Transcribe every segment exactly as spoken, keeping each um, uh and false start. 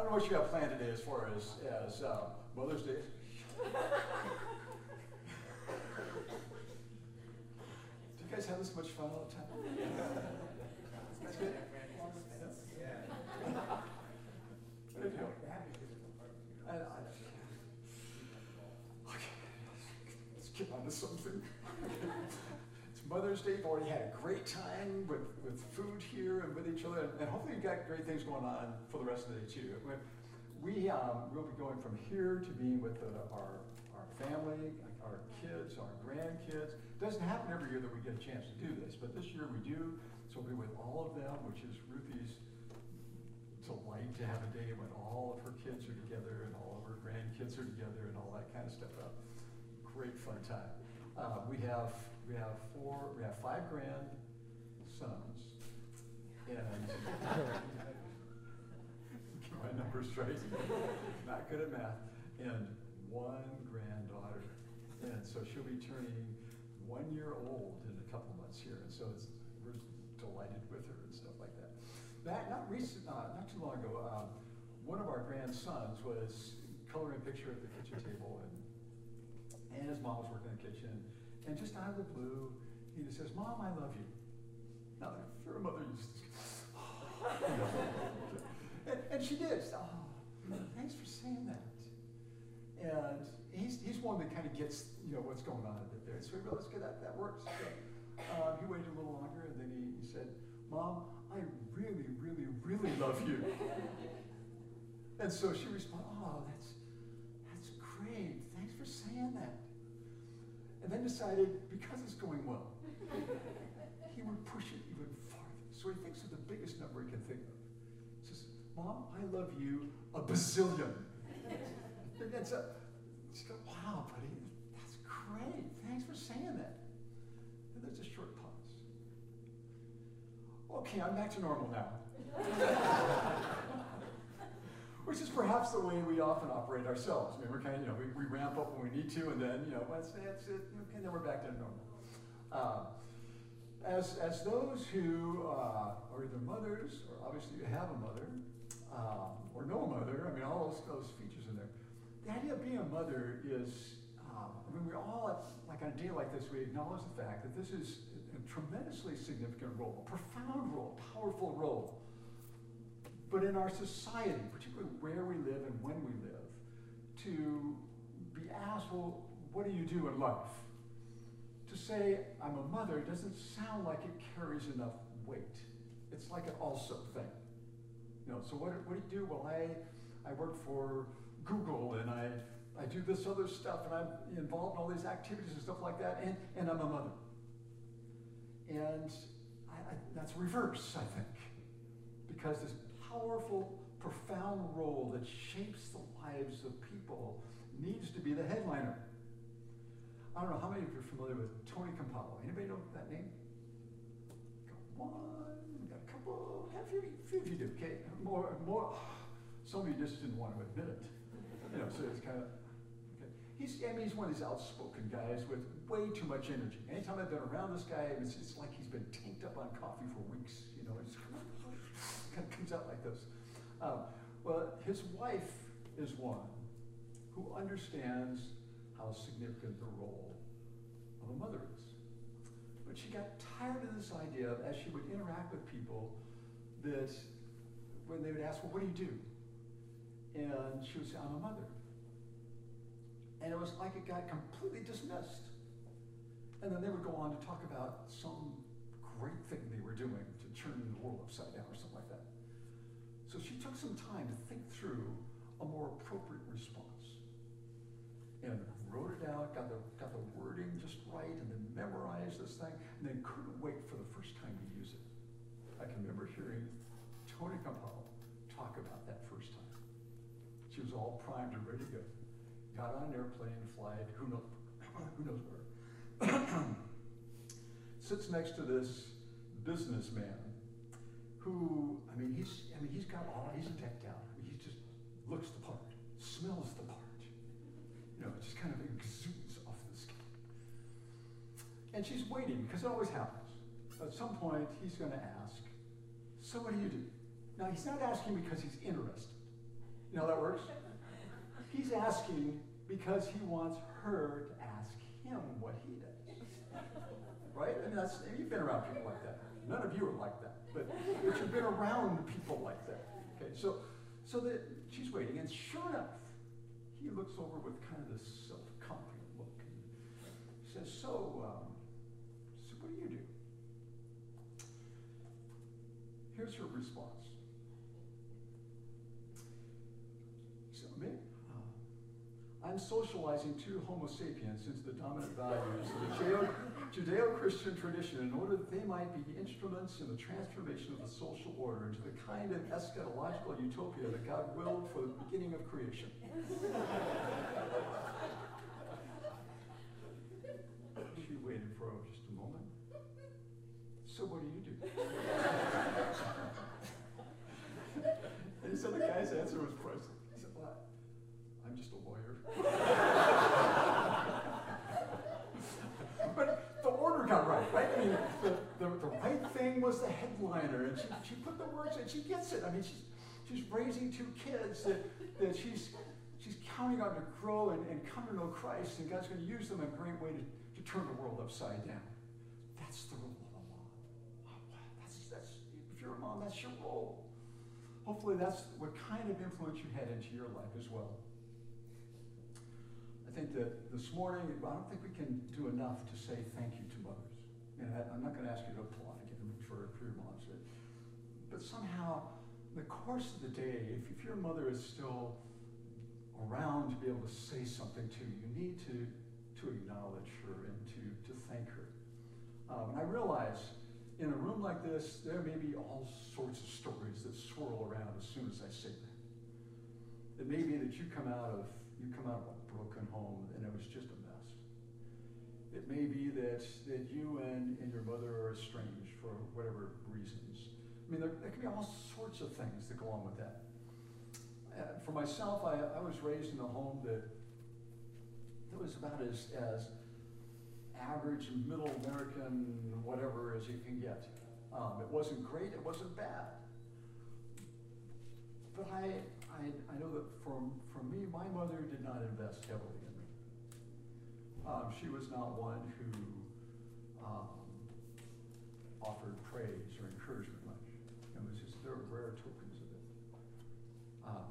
wonder what you got planned today as far as, as uh, Mother's Day. Do you guys have this much fun all the time? That's good. Yeah. What have you done? I, I, okay, let's get on to something. It's Mother's Day. You've already had a great time with, with food here and with each other, and hopefully you've got great things going on for the rest of the day too. We um, will be going from here to being with uh, our our family, our kids, our grandkids. It doesn't happen every year that we get a chance to do this, but this year we do. So we'll be with all of them, which is Ruthie's delight to have a day when all of her kids are together and all of her grandkids are together and all that kind of stuff. Uh, great fun time. Uh, we have we have four we have five grandsons and get my numbers right. Not good at math. And one granddaughter, and so she'll be turning one year old in a couple months here, and so it's, we're delighted with her and stuff like that. That not recent, uh, not too long ago, um, one of our grandsons was coloring a picture at the kitchen table, and and his mom was working in the kitchen, and just out of the blue, he just says, "Mom, I love you." Now, if you're a mother, you just, and, and she did. She said, "Oh, thanks for saying that." And he's he's one that kind of gets, you know, what's going on a bit there. So we realized, okay, that, that works. So, uh, he waited a little longer, and then he, he said, "Mom, I really, really, really love you." And so she responded, "Oh, that's that's great. Thanks for saying that." And then decided, because it's going well, he would push it even farther. So he thinks of the biggest number he can think of. He says, "Mom, I love you a bazillion." And that's a, she goes, "Wow, buddy, that's great. Thanks for saying that." And there's a short pause. Okay, I'm back to normal now. Which is perhaps the way we often operate ourselves. I mean, we're kind of, you know, we, we ramp up when we need to, and then, you know, that's, that's it, okay, then we're back to normal. Uh, as, as those who uh, are either mothers, or obviously you have a mother, um, or no mother, I mean, all those, those features in there. The idea of being a mother is, um, I mean, we all, like on a day like this, we acknowledge the fact that this is a tremendously significant role, a profound role, a powerful role. But in our society, particularly where we live and when we live, to be asked, well, what do you do in life? To say, I'm a mother, doesn't sound like it carries enough weight. It's like an also thing. You know, so what, what do you do? Well, I, I work for Google, and I, I do this other stuff, and I'm involved in all these activities and stuff like that, and, and I'm a mother. And I, I, that's reverse, I think, because this powerful, profound role that shapes the lives of people needs to be the headliner. I don't know how many of you are familiar with Tony Campolo. Anybody know that name? Got one, got a couple, a few, few of you do, okay? More, more, some of you just didn't want to admit it. You know, so it's kind of, okay. He's, I mean, he's one of these outspoken guys with way too much energy. Anytime I've been around this guy, it's, it's like he's been tanked up on coffee for weeks, you know, it's kind of comes out like this. Um, well, his wife is one who understands how significant the role of a mother is. But she got tired of this idea of, as she would interact with people, that when they would ask, well, what do you do? And she would say, I'm a mother. And it was like it got completely dismissed. And then they would go on to talk about some great thing they were doing to turn the world upside down or something like that. So she took some time to think through a more appropriate response. And wrote it out, got the, got the wording just right, and then memorized this thing, and then couldn't wait for the first time to use it. I can remember hearing Tony Campolo talk about that first time. She was all primed and ready to go. Got on an airplane, flight, who knows, who knows where. Sits next to this businessman who, I mean, he's, I mean, he's got all, he's decked out. I mean, he just looks the part, smells the part. You know, it just kind of exudes off this guy. And she's waiting, because it always happens. At some point, he's going to ask, so what do you do? Now, he's not asking because he's interested. You know how that works? He's asking because he wants her to ask him what he does. Right? And that's, you've been around people like that. None of you are like that, but, but you've been around people like that. Okay, so so that she's waiting, and sure enough, he looks over with kind of this self-confident look and says, so, um, so what do you do? Here's her response. So, maybe, uh, I'm socializing two Homo sapiens into the dominant values of the Judeo- Judeo-Christian tradition in order that they might be instruments in the transformation of the social order into the kind of eschatological utopia that God willed for the beginning of creation. She waited for just a moment. So what do you do? And so the guy's answer was priceless. He said, what? I'm just a lawyer. But the order got right, right? I mean, the, the, the right thing was the headliner, and she, she put the words in, she gets it. I mean, she's, she's raising two kids that, that she's, she's counting on to grow and, and come to know Christ, and God's going to use them in a great way to, to turn the world upside down. That's the role of a mom. That's, that's, if you're a mom, that's your role. Hopefully that's what kind of influence you had into your life as well. I think that this morning, I don't think we can do enough to say thank you to mothers. And I, I'm not going to ask you to applaud again for, for your moms. But somehow, in the course of the day, if, if your mother is still around to be able to say something to you, you need to, to acknowledge her and to, to thank her. Um, and I realize in a room like this, there may be all sorts of stories that swirl around as soon as I say that. It may be that you come out of you come out of a broken home and it was just a mess. It may be that that you and, and your mother are estranged for whatever reasons. I mean, there, there can be all sorts of things that go on with that. Uh, for myself, I, I was raised in a home that that was about as as average middle American whatever as you can get. Um, it wasn't great, it wasn't bad. But I, I, I know that for, for me, my mother did not invest heavily in me. Um, she was not one who um, offered praise or encouragement much. It was just, there were rare tokens of it. Um,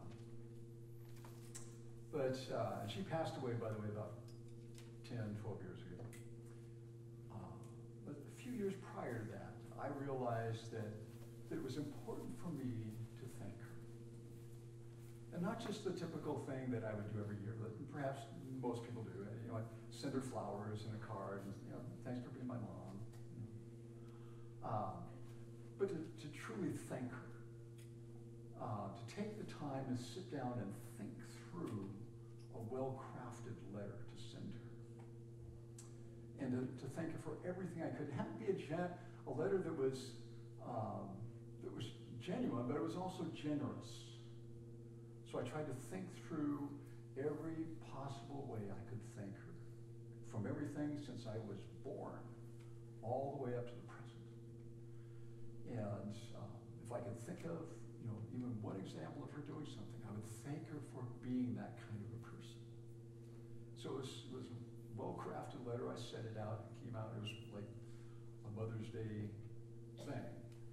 but uh, she passed away, by the way, about ten, twelve years ago. Um, but a few years prior to that, I realized that, that it was important for me to thank her. And not just the typical thing that I would do every year, that perhaps most people do. You know, I send her flowers and a card, and you know, thanks for being my mom. You know. um, but to, to truly thank her, uh, to take the time to sit down and think through a well-crafted letter to send her, and to, to thank her for everything I could. It had to be a, gen- a letter that was um, that was genuine, but it was also generous. So I tried to think through every possible way I could thank her, from everything since I was born, all the way up to the present. And um, if I could think of, you know, even one example of her doing something, I would thank her for being that kind of a person. So it was, it was a well-crafted letter. I sent it out. It came out. It was like a Mother's Day thing.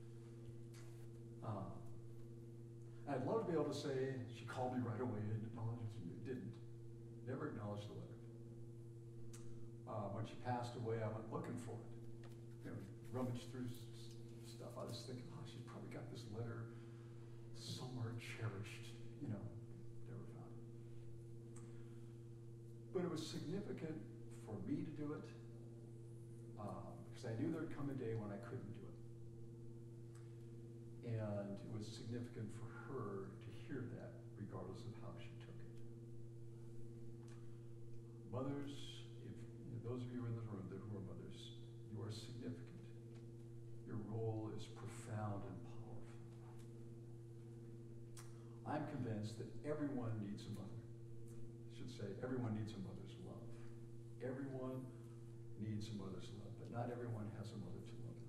Um, I'd love to be able to say, she called me right away and acknowledged it. It didn't. Never acknowledged the letter. Uh, when she passed away, I went looking for it. You know, rummaged through s- stuff. I was thinking, oh, she's probably got this letter somewhere cherished. You know, never found it. But it was significant for me to do it, um, because I knew there'd come a day when I couldn't do it. And it was significant for her to hear that, regardless of how she took it. Mothers, if you know, those of you in the room that who are mothers, you are significant. Your role is profound and powerful. I'm convinced that everyone needs a mother. I should say, everyone needs a mother's love. Everyone needs a mother's love, but not everyone has a mother to love them.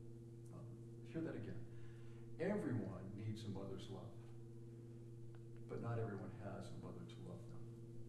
Um, hear that again. Everyone needs a mother's love, but not everyone has a mother to love them.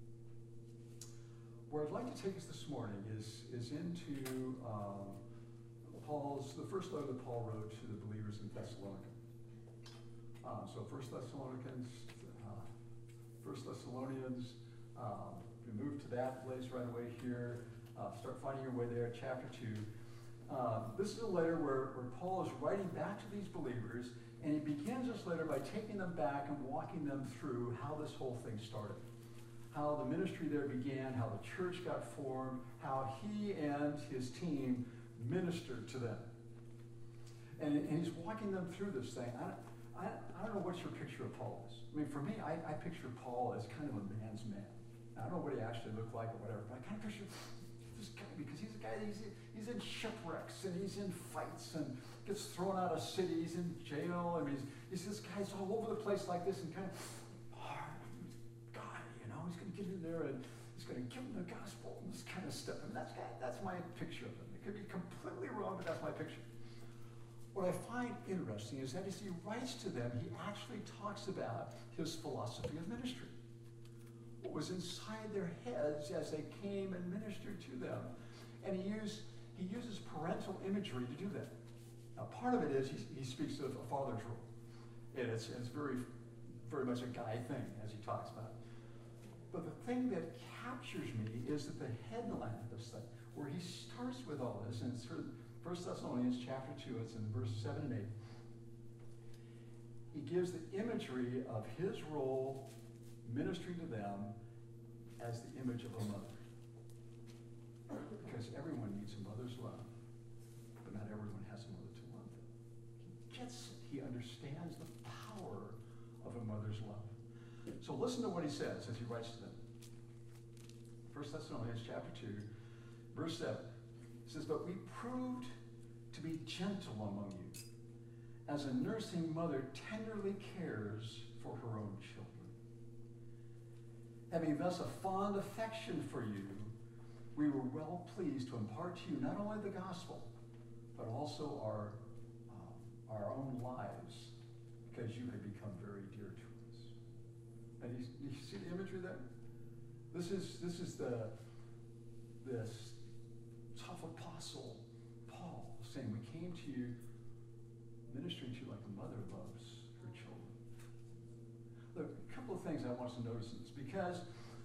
Where I'd like to take us this morning is, is into um, Paul's, the first letter that Paul wrote to the believers in Thessalonica. Um, so First Thessalonians, uh, First Thessalonians, um, we move to that place right away here. Uh, start finding your way there, chapter two. Um, this is a letter where, where Paul is writing back to these believers, and he begins this letter by taking them back and walking them through how this whole thing started. How the ministry there began, how the church got formed, how he and his team ministered to them. And, and he's walking them through this thing. I, I, I don't know what your picture of Paul is. I mean, for me, I, I picture Paul as kind of a man's man. I don't know what he actually looked like or whatever, but I kind of picture this guy because he's a guy, he's, he's in shipwrecks and he's in fights and gets thrown out of cities, in jail. I mean, he's, he's this guy's all over the place like this and kind of, hard guy, you know, he's going to get in there and he's going to give him the gospel and this kind of stuff. I mean, that's, that's my picture of him. It could be completely wrong, but that's my picture. What I find interesting is that as he writes to them, he actually talks about his philosophy of ministry. What was inside their heads as they came and ministered to them. And he, used, he uses parental imagery to do that. Now, part of it is he, he speaks of a father's role. And it's, it's very, very much a guy thing as he talks about it. But the thing that captures me is that the headline of this thing, where he starts with all this, and it's sort of First Thessalonians chapter two, it's in verse seven and eight. He gives the imagery of his role ministering to them as the image of a mother. Because everyone needs a mother's love, but not everyone has a mother to love them. He gets it. He understands the power of a mother's love. So listen to what he says as he writes to them. First Thessalonians chapter two, verse seven. It says, "But we proved to be gentle among you, as a nursing mother tenderly cares for her own children. Having thus a fond affection for you, we were well pleased to impart to you not only the gospel, but also our, uh, our own lives, because you had become very dear to us." And you, you see the imagery there? This is, this is the, this tough apostle Paul saying, we came to you ministering to you like a mother loves her children. Look, a couple of things I want us to notice in this, because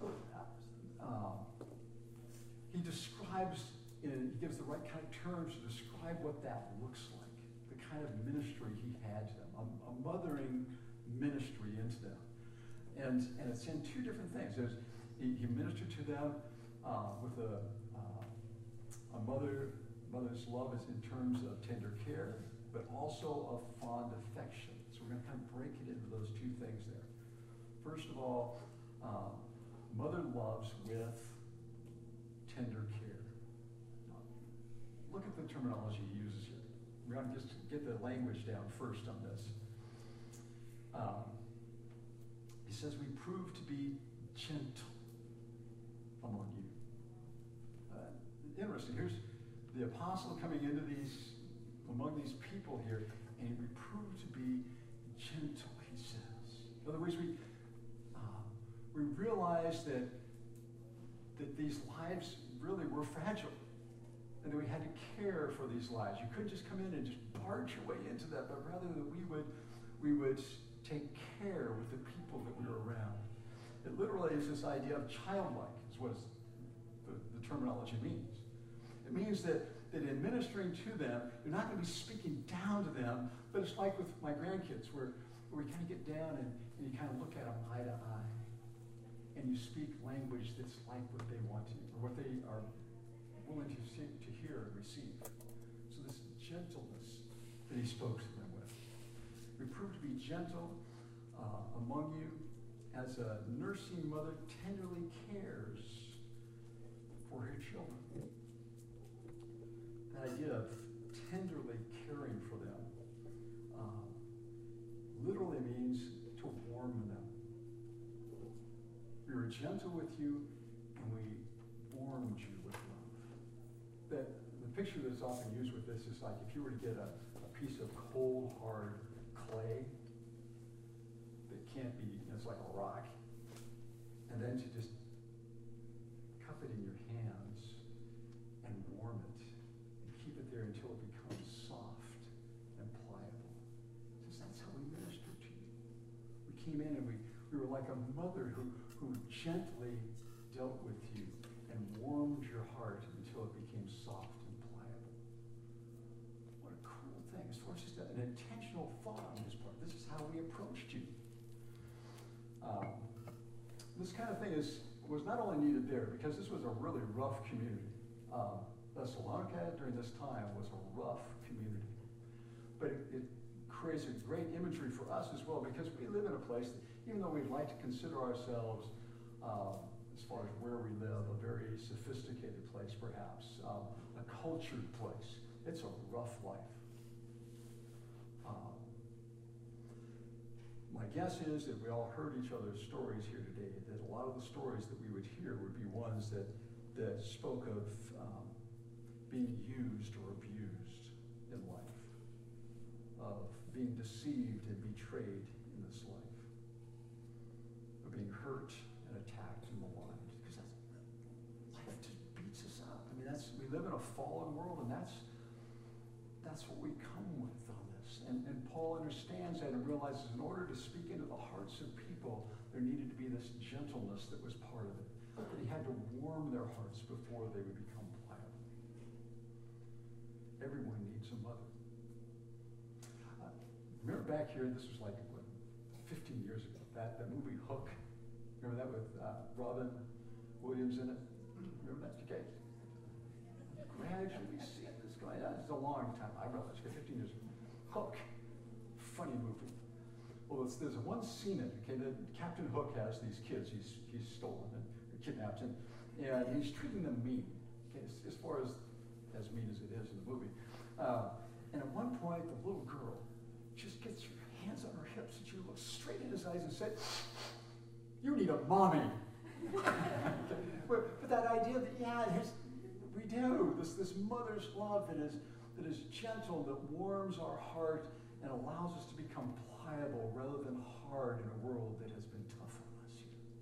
um, he describes, in, he gives the right kind of terms to describe what that looks like, the kind of ministry he had to them, a, a mothering ministry into them. And, and it's in two different things. There's, he, he ministered to them uh, with a A mother, mother's love is in terms of tender care, but also of fond affection. So we're going to kind of break it into those two things there. First of all, um, mother loves with tender care. Now, look at the terminology he uses here. We're going to just get the language down first on this. Um, he says, we prove to be gentle among you. Interesting. Here's the apostle coming into these, among these people here, and he proved to be gentle, he says. In other words, we uh, we realized that that these lives really were fragile, and that we had to care for these lives. You couldn't just come in and just barge your way into that, but rather that we would we would take care with the people that we were around. It literally is this idea of childlike, is what the, the terminology means. It means that, that in ministering to them, you're not going to be speaking down to them, but it's like with my grandkids, where, where we kind of get down and, and you kind of look at them eye to eye, and you speak language that's like what they want to, or what they are willing to, see, to hear and receive. So this gentleness that he spoke to them with. We prove to be gentle uh, among you, as a nursing mother tenderly cares for her children. The idea of tenderly caring for them um, literally means to warm them. We were gentle with you, and we warmed you with love. That the picture that's often used with this is like if you were to get a, a piece of cold, hard clay that can't be, you know, it's like a rock. And then to just cup it in your hands and warm it and keep it there until it becomes soft and pliable. Because that's how we minister to you. We came in and we, we were like a mother who, who gently dealt with you and warmed your heart until it became soft and pliable. What a cool thing. As far as just an intentional thought on his part. This is how we approached you. Um, this kind of thing is was not only needed there, because this was a really rough community. Um, Thessalonica during this time was a rough community. But it, it creates a great imagery for us as well, because we live in a place that, even though we'd like to consider ourselves, um, as far as where we live, a very sophisticated place perhaps, um, a cultured place, it's a rough life. Um, my guess is that we all heard each other's stories here today, that a lot of the stories that we would hear would be ones that, that spoke of um, being used or abused in life, of being deceived and betrayed in this life, of being hurt and attacked and maligned. Because that's, life just beats us up. I mean, that's, we live in a fallen world, and that's, that's what we come with on this. And, and Paul understands that and realizes in order to speak into the hearts of people, there needed to be this gentleness that was part of it. That he had to warm their hearts before they would become pliable. Everyone needs a mother. Uh, remember back here, this was like, what, fifteen years ago, that, that movie Hook. Remember that with uh, Robin Williams in it? Remember that? Okay. Gradually see this going on. It's a long time. I realize, okay, fifteen years ago. Hook. Funny movie. Well, it's, there's one scene in it, okay, that Captain Hook has these kids he's, he's stolen and kidnapped, and, and he's treating them mean, okay, as, as far as as mean as it is in the movie. Uh, and at one point, the little girl just gets her hands on her hips, and she looks straight in his eyes and said, "You need a mommy." but, but that idea that, yeah, there's, we do, this, this mother's love that is, that is gentle, that warms our heart and allows us to become pliable rather than hard in a world that has been tough on us.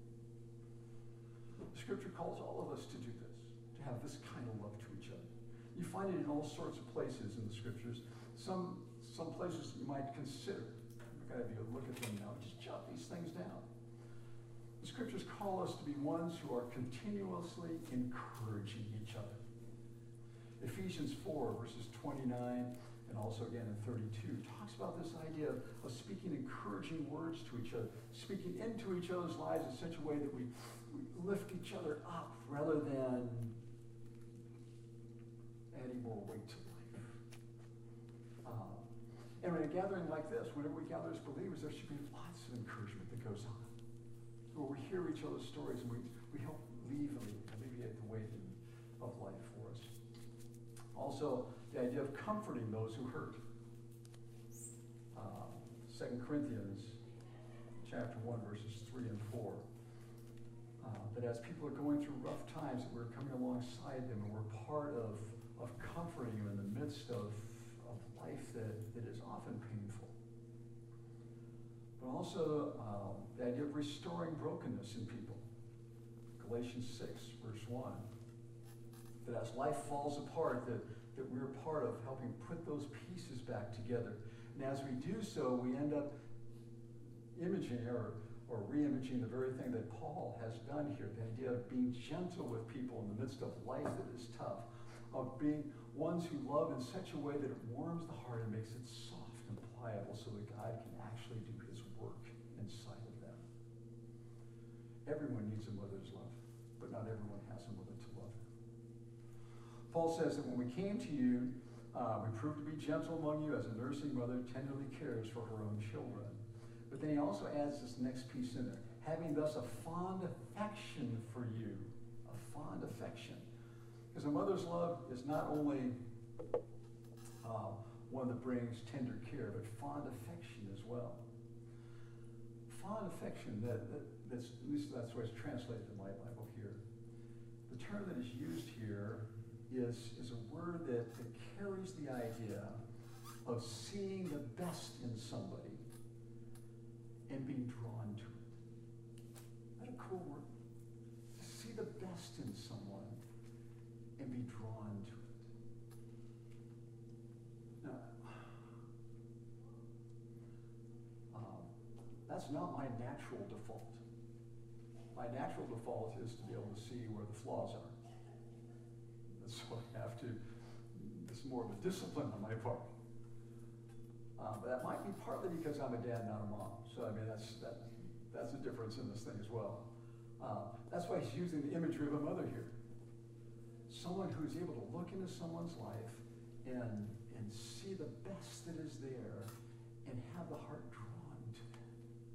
The Scripture calls all of us to do this, to have this kind of love to each other. You find it in all sorts of places in the Scriptures. Some, some places you might consider. I've got to be able to look at them now. Just jot these things down. The Scriptures call us to be ones who are continuously encouraging each other. Ephesians four, verses twenty-nine, and also again in thirty-two, talks about this idea of, of speaking encouraging words to each other, speaking into each other's lives in such a way that we, we lift each other up rather than adding more weight to life. Um, and in a gathering like this, whenever we gather as believers, there should be lots of encouragement that goes on, where we hear each other's stories and we, we help alleviate, alleviate the weight of life for us. Also, the idea of comforting those who hurt. Uh, Second Corinthians chapter one, verses three and four. Uh, that as people are going through rough times, that we're coming alongside them and we're part of, of comforting them in the midst of, of life that, that is often painful. But also um, the idea of restoring brokenness in people. Galatians six, verse one. That as life falls apart, that, that we're part of helping put those pieces back together. And as we do so, we end up imaging or, or re-imaging the very thing that Paul has done here. The idea of being gentle with people in the midst of life that is tough. Of being ones who love in such a way that it warms the heart and makes it soft and pliable so that God can actually do his work inside of them. Everyone needs a mother's love, but not everyone has a mother to love them. Paul says that when we came to you, uh, we proved to be gentle among you as a nursing mother tenderly cares for her own children. But then he also adds this next piece in there, having thus a fond affection for you, a fond affection. Because a mother's love is not only uh, one that brings tender care, but fond affection as well. Fond affection, that, that, that's, at least that's the way it's translated in my Bible here. The term that is used here is, is a word that, that carries the idea of seeing the best in somebody and being drawn to it. Isn't that a cool word? To see the best in someone and be drawn to it. Now, um, that's not my natural default. My natural default is to be able to see where the flaws are. So I have to, it's more of a discipline on my part. Uh, but that might be partly because I'm a dad, not a mom. So I mean, that's that, that's a difference in this thing as well. Uh, that's why he's using the imagery of a mother here. Someone who's able to look into someone's life and, and see the best that is there and have the heart drawn to it.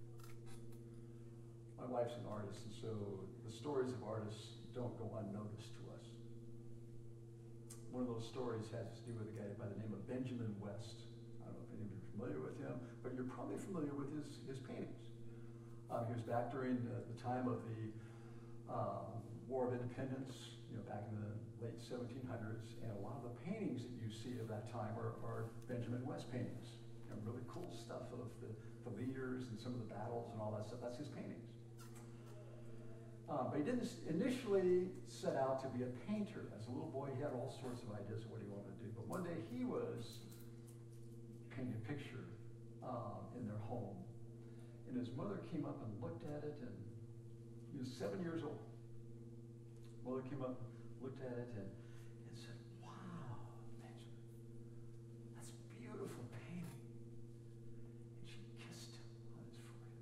My wife's an artist, and so the stories of artists don't go unnoticed to us. One of those stories has to do with a guy by the name of Benjamin West. I don't know if any of you are familiar with him, but you're probably familiar with his, his paintings. Um, he was back during the, the time of the um, War of Independence, you know, back in the late seventeen hundreds, and a lot of the paintings that you see of that time are, are Benjamin West paintings. You know, really cool stuff of the, the leaders and some of the battles and all that stuff. That's his paintings. Um, but he didn't initially set out to be a painter. As a little boy, he had all sorts of ideas of what he wanted to do. But one day he was painting a picture um, in their home. And his mother came up and looked at it, and he was seven years old. Mother came up, looked at it, and, and said, "Wow, Benjamin, that's beautiful painting." And she kissed him on his forehead.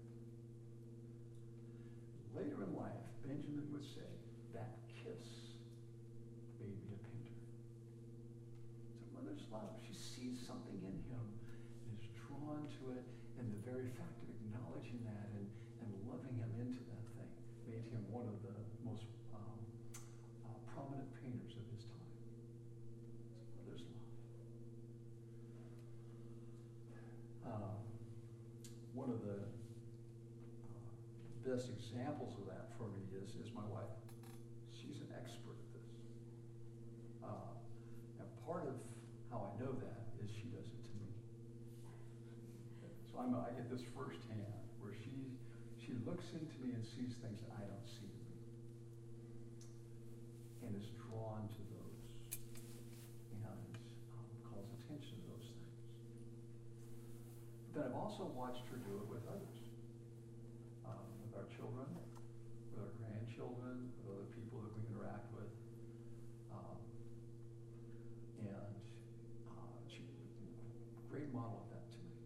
Later in life, Benjamin would say, "That kiss made me a painter." So mother's love, she sees something in him and is drawn to it, and the very fact of acknowledging that and, and loving him into that thing made him one of the most um, uh, prominent painters of his time. It's mother's love. Um, one of the uh, best examples of that for me is, is my wife. She's an expert at this. Uh, and part of how I know that is she does it to me. So I'm, I get this firsthand where she, she looks into me and sees things that I don't see in me. And is drawn to those. And um, calls attention to those things. But I've also watched her do it with others. Um, with our children, with our grandchildren, with other people that we interact with. Um, and uh, she, great model of that to me.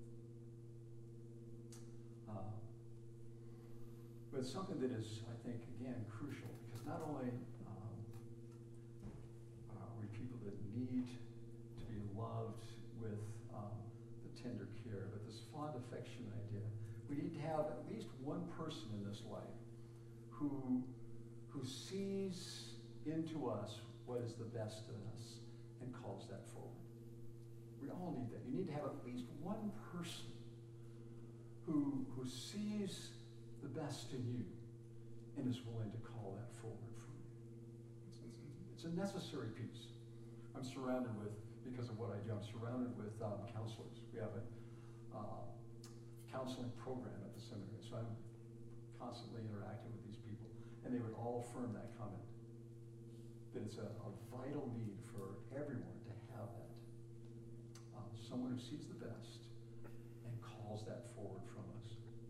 Uh, but it's something that is, I think, again, crucial, because not only um, are we people that need to be loved with um, the tender care, but this fond affection idea. We need to have at least one person in this life who, who sees into us what is the best in us and calls that forward. We all need that. You need to have at least one person who, who sees the best in you and is willing to call that forward from you. It's, it's a necessary piece. I'm surrounded with, because of what I do, I'm surrounded with um, counselors. We have a uh, counseling program at the seminary, so I'm constantly interacting with these people, and they would all affirm that comment, that it's a, a vital need for everyone to have that. Um, someone who sees the best and calls that forward from us.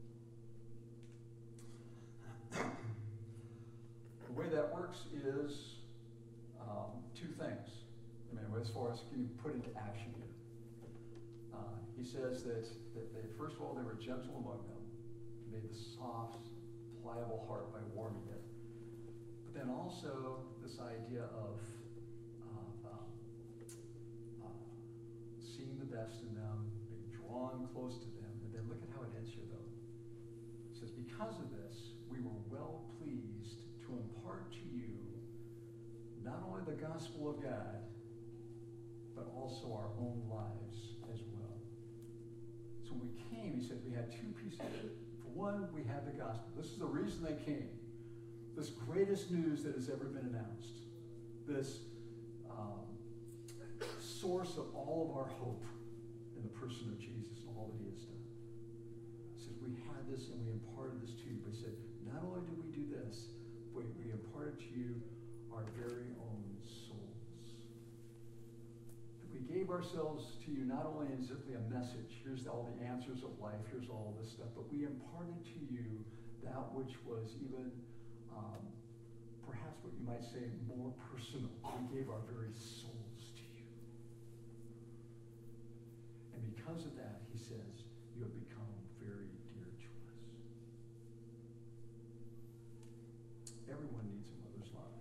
The way that works is um, two things. I mean, as far as can you put into action here. Uh, he says that, that they, first of all, they were gentle among them, made the soft, pliable heart by warming it. But then also this idea of uh, um, uh, seeing the best in them, being drawn close to them, and then look at how it ends here, though. It says, because of this, we were well pleased to impart to you not only the gospel of God, but also our own lives as well. So when we came, he said we had two pieces. For one, we had the gospel. This is the reason they came. This greatest news that has ever been announced. This um, source of all of our hope in the person of Jesus and all that he has done. He says we had this and we imparted this to you. But he said, not only did we do this, but we imparted to you our very own souls. We gave ourselves to you not only as simply a message, here's all the answers of life, here's all this stuff, but we imparted to you that which was even um, perhaps what you might say more personal. We gave our very souls to you. And because of that, he says, you have become very dear to us. Everyone needs a mother's love.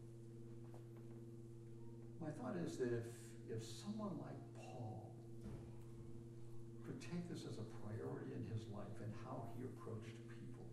My thought is that if, if someone like Paul could take this as a priority in his life and how he approached people,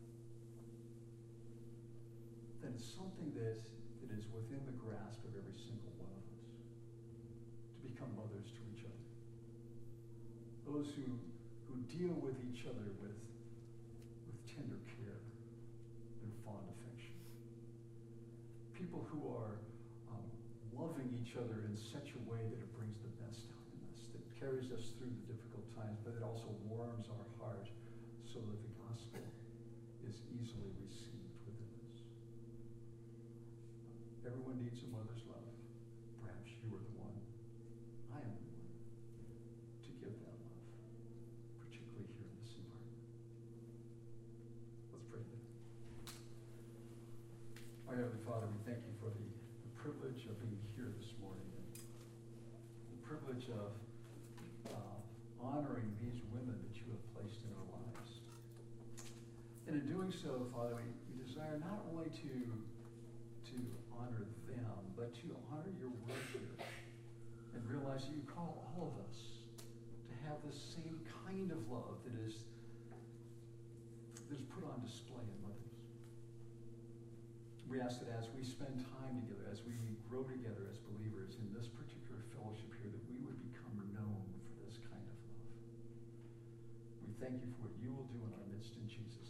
then it's something that, that is within the grasp of every single one of us, to become mothers to each other. Those who, who deal with each other with, with tender care and fond affection. People who are um, loving each other in such a way that it brings the best out in us, that carries us through the difficult times, but it also warms our heart so that the gospel is easily received within us. Everyone needs a mother's love. Perhaps you are the one. I am the one to give that love, particularly here in this environment. Let's pray together. Our Heavenly Father, we thank you for the, the privilege of being here this morning, and the privilege of uh, honoring these women that you have placed in our lives. And in doing so, Father, we, we desire not only to to honor them, but to honor your word here and realize that you call all of us to have this same kind of love that is, that is put on display in mothers. We ask that as we spend time together, as we grow together as believers in this particular fellowship here, that we would become known for this kind of love. We thank you for what you will do in our midst in Jesus'